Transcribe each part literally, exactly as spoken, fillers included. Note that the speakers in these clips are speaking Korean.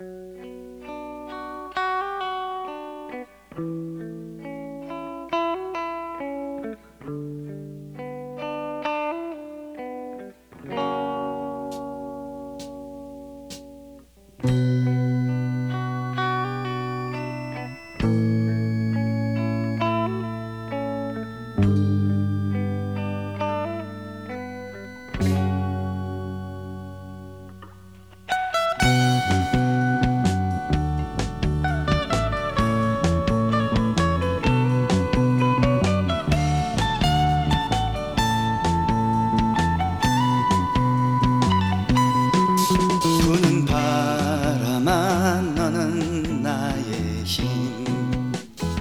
부는 바람아 너는 나의 힘,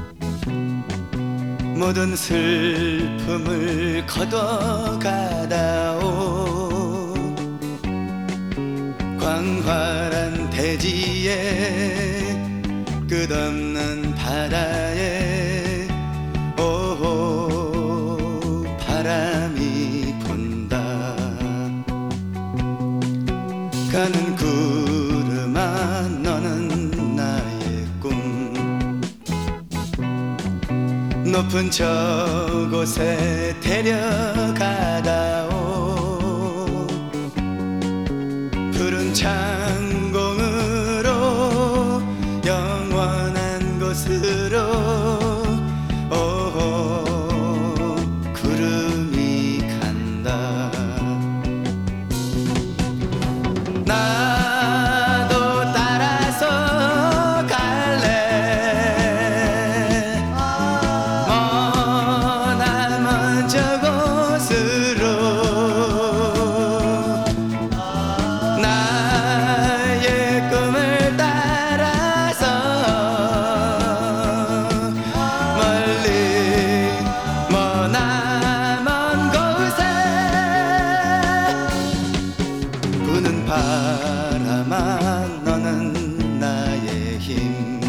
모든 슬픔을 걷어가다오. 광활한 대지에 끝없는 바다에 오호 바람이 분다. 가는 구름아 너는 나의 꿈, 높은 저곳에 데려가다오. 푸른 창공으로 영원한 곳으로 오호 구름이 간다. 나도 따라서 갈래 머나먼 저곳으로. 나의 꿈을 따라서 멀리 머나먼 곳에. 부는 바람아 너는 나의 힘,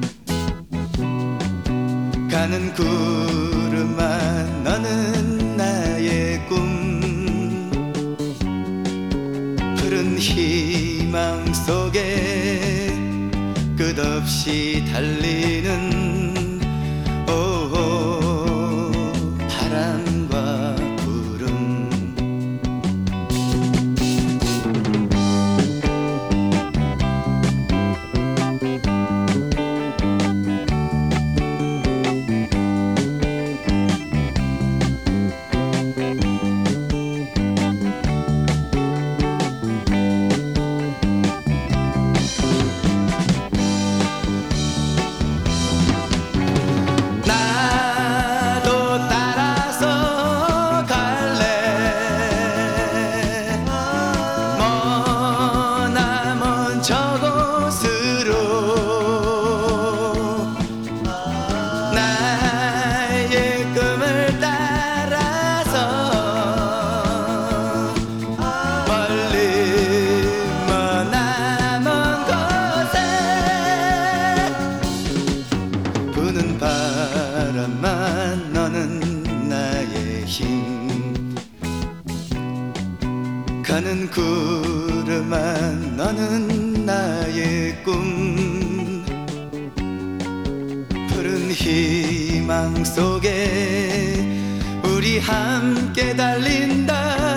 가는 구름아 너는 나의 꿈, 푸른 희망 속에 끝없이 달리는 오호 바람과 구름. 나도 따라서 갈래 머나먼 저곳으로. 나의 꿈을 따라서 멀리 머나먼 곳에. 부는 바람아 너는 나의 힘, 가는 구름아 너는 나의 꿈, 푸른 희망 속에 우리 함께 달린다.